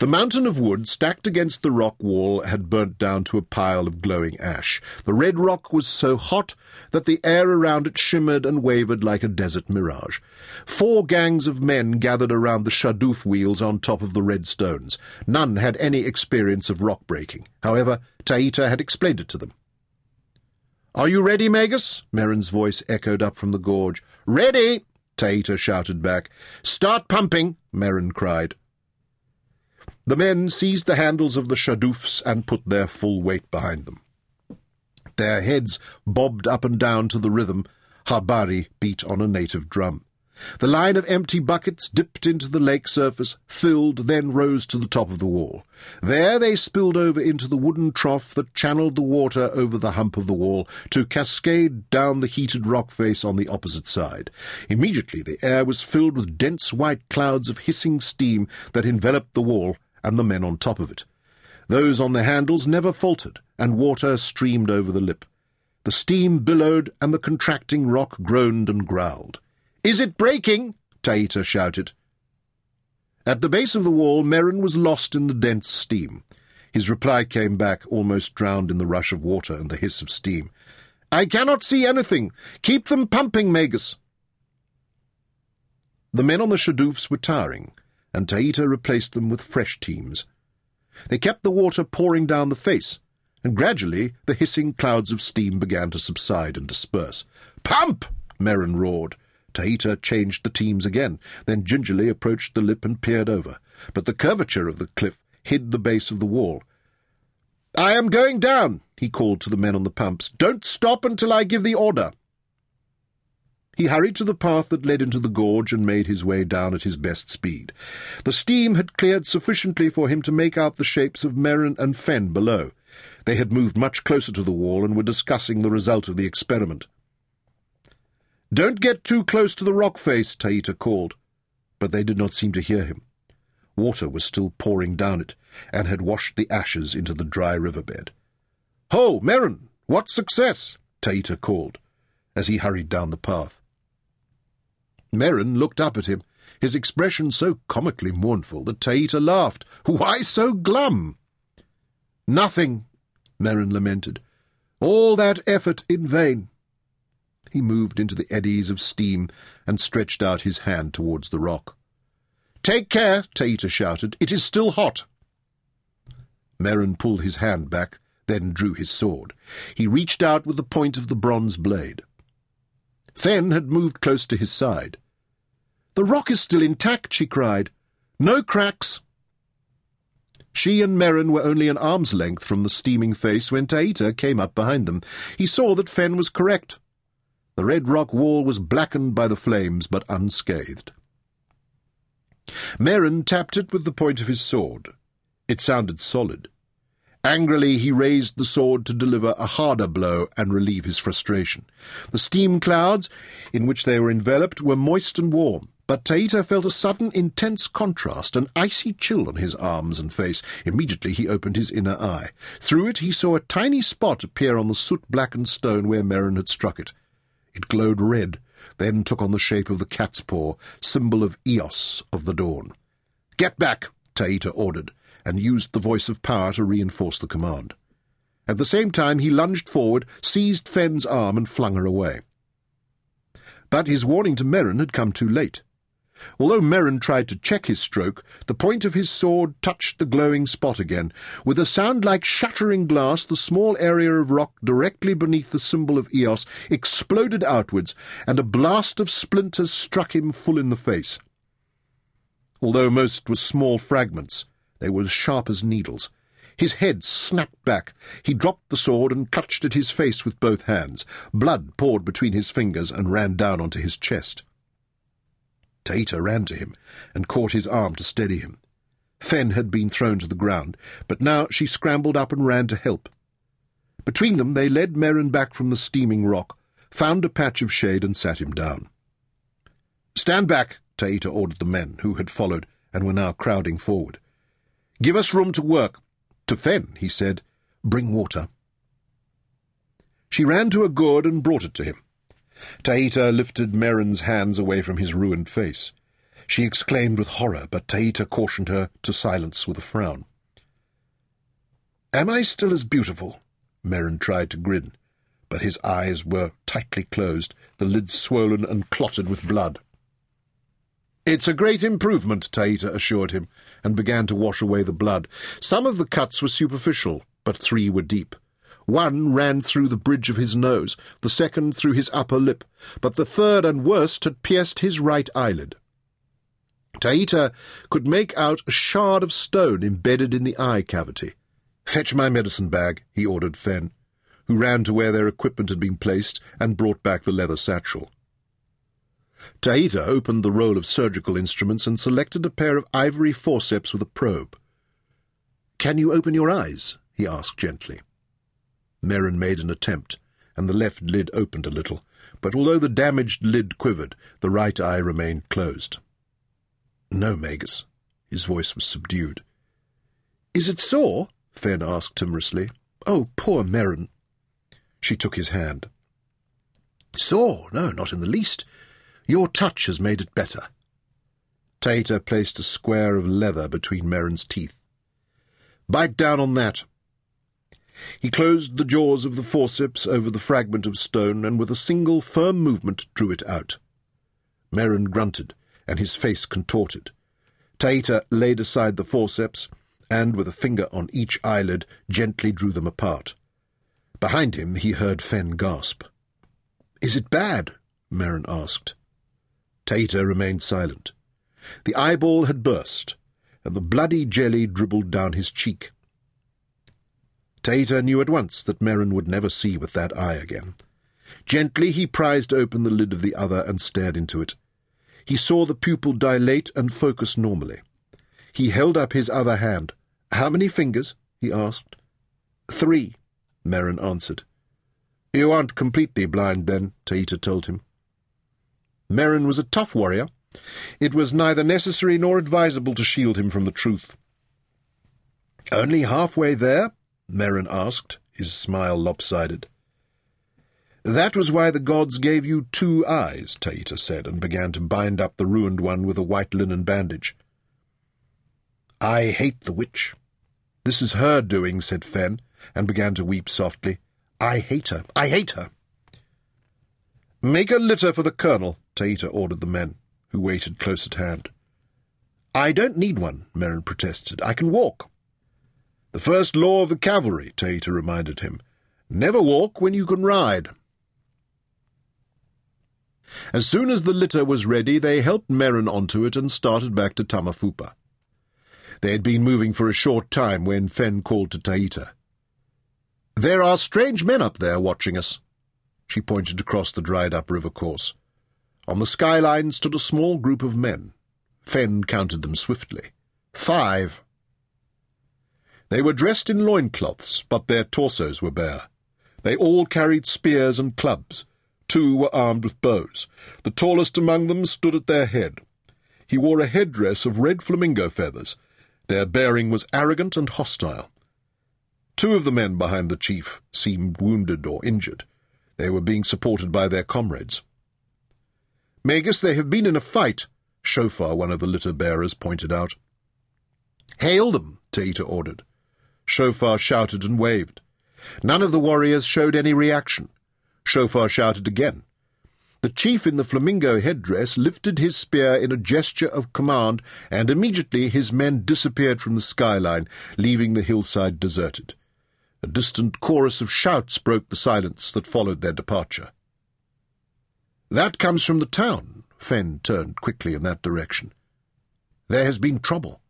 The mountain of wood stacked against the rock wall had burnt down to a pile of glowing ash. The red rock was so hot that the air around it shimmered and wavered like a desert mirage. 4 gangs of men gathered around the shadoof wheels on top of the red stones. None had any experience of rock breaking. However, Taita had explained it to them. "Are you ready, Magus?" Merrin's voice echoed up from the gorge. "Ready!" Taita shouted back. "Start pumping!" Merrin cried. The men seized the handles of the shadoofs and put their full weight behind them. Their heads bobbed up and down to the rhythm Habari beat on a native drum. The line of empty buckets dipped into the lake surface, filled, then rose to the top of the wall. There they spilled over into the wooden trough that channeled the water over the hump of the wall to cascade down the heated rock face on the opposite side. Immediately the air was filled with dense white clouds of hissing steam that enveloped the wall and the men on top of it. Those on the handles never faltered, and water streamed over the lip. The steam billowed, and the contracting rock groaned and growled. "Is it breaking?" Taita shouted. At the base of the wall, Merrin was lost in the dense steam. His reply came back, almost drowned in the rush of water and the hiss of steam. "I cannot see anything. Keep them pumping, Magus." The men on the shadoofs were tiring, and Taita replaced them with fresh teams. They kept the water pouring down the face, and gradually the hissing clouds of steam began to subside and disperse. "Pump!" Merrin roared. Taita changed the teams again, then gingerly approached the lip and peered over, but the curvature of the cliff hid the base of the wall. "I am going down," he called to the men on the pumps. "Don't stop until I give the order." He hurried to the path that led into the gorge and made his way down at his best speed. The steam had cleared sufficiently for him to make out the shapes of Merrin and Fen below. They had moved much closer to the wall and were discussing the result of the experiment. "Don't get too close to the rock face," Taita called, but they did not seem to hear him. Water was still pouring down it, and had washed the ashes into the dry riverbed. "Ho, Merrin! What success?" Taita called, as he hurried down the path. Merrin looked up at him, his expression so comically mournful that Taita laughed. "Why so glum?" "Nothing," Merrin lamented. "All that effort in vain." He moved into the eddies of steam and stretched out his hand towards the rock. "Take care," Taita shouted. "It is still hot." Merrin pulled his hand back, then drew his sword. He reached out with the point of the bronze blade. Fen had moved close to his side. "The rock is still intact," she cried. "No cracks." She and Merrin were only an arm's length from the steaming face when Taita came up behind them. He saw that Fen was correct. The red rock wall was blackened by the flames, but unscathed. Merrin tapped it with the point of his sword. It sounded solid. Angrily he raised the sword to deliver a harder blow and relieve his frustration. The steam clouds, in which they were enveloped, were moist and warm, but Taita felt a sudden intense contrast, an icy chill on his arms and face. Immediately he opened his inner eye. Through it he saw a tiny spot appear on the soot-blackened stone where Merrin had struck it. It glowed red, then took on the shape of the cat's paw, symbol of Eos of the dawn. "Get back," Taita ordered, and used the voice of power to reinforce the command. At the same time he lunged forward, seized Fen's arm, and flung her away. But his warning to Merrin had come too late. Although Merrin tried to check his stroke, the point of his sword touched the glowing spot again. With a sound like shattering glass, the small area of rock directly beneath the symbol of Eos exploded outwards, and a blast of splinters struck him full in the face. Although most were small fragments, they were as sharp as needles. His head snapped back. He dropped the sword and clutched at his face with both hands. Blood poured between his fingers and ran down onto his chest. Taita ran to him and caught his arm to steady him. Fen had been thrown to the ground, but now she scrambled up and ran to help. Between them they led Merrin back from the steaming rock, found a patch of shade and sat him down. "Stand back," Taita ordered the men, who had followed and were now crowding forward. "Give us room to work." To Fen he said, "Bring water." She ran to a gourd and brought it to him. Taita lifted Merrin's hands away from his ruined face. she exclaimed with horror, but Taita cautioned her to silence with a frown. "Am I still as beautiful?" Merrin tried to grin, but his eyes were tightly closed, the lids swollen and clotted with blood. "It's a great improvement," Taita assured him, and began to wash away the blood. Some of the cuts were superficial, but 3 were deep. One ran through the bridge of his nose, the second through his upper lip, but the third and worst had pierced his right eyelid. Taita could make out a shard of stone embedded in the eye cavity. "Fetch my medicine bag," he ordered Fen, who ran to where their equipment had been placed and brought back the leather satchel. Taita opened the roll of surgical instruments and selected a pair of ivory forceps with a probe. "Can you open your eyes?" he asked gently. Merrin made an attempt, and the left lid opened a little, but although the damaged lid quivered, the right eye remained closed. "No, Magus." His voice was subdued. "Is it sore?" Fen asked timorously. "Oh, poor Merrin." She took his hand. "Sore? No, not in the least. Your touch has made it better." Taita placed a square of leather between Merrin's teeth. "Bite down on that." He closed the jaws of the forceps over the fragment of stone, and with a single firm movement drew it out. Merrin grunted, and his face contorted. Taita laid aside the forceps, and, with a finger on each eyelid, gently drew them apart. Behind him he heard Fen gasp. "Is it bad?" Merrin asked. Taita remained silent. The eyeball had burst, and the bloody jelly dribbled down his cheek. Taita knew at once that Merrin would never see with that eye again. Gently he prized open the lid of the other and stared into it. He saw the pupil dilate and focus normally. He held up his other hand. "How many fingers?" he asked. 3, Merrin answered. "You aren't completely blind, then," Taita told him. Merrin was a tough warrior. It was neither necessary nor advisable to shield him from the truth. "Only halfway there?" Merrin asked, his smile lopsided. "That was why the gods gave you 2 eyes, Taita said, and began to bind up the ruined one with a white linen bandage. "I hate the witch." "This is her doing," said Fen, and began to weep softly. "I hate her. I hate her." "Make a litter for the colonel," Taita ordered the men, who waited close at hand. "I don't need one," Merrin protested. "I can walk." "The first law of the cavalry," Taita reminded him. "Never walk when you can ride." As soon as the litter was ready, they helped Merrin onto it and started back to Tamafupa. They had been moving for a short time when Fen called to Taita. "There are strange men up there watching us." She pointed across the dried-up river course. On the skyline stood a small group of men. Fen counted them swiftly. 5. They were dressed in loincloths, but their torsos were bare. They all carried spears and clubs. 2 were armed with bows. The tallest among them stood at their head. He wore a headdress of red flamingo feathers. Their bearing was arrogant and hostile. 2 of the men behind the chief seemed wounded or injured. They were being supported by their comrades. "Magus, they have been in a fight," Shofar, one of the litter-bearers, pointed out. "Hail them," Taita ordered. Shofar shouted and waved. None of the warriors showed any reaction. Shofar shouted again. The chief in the flamingo headdress lifted his spear in a gesture of command, and immediately his men disappeared from the skyline, leaving the hillside deserted. A distant chorus of shouts broke the silence that followed their departure. "That comes from the town." Fen turned quickly in that direction. "There has been trouble."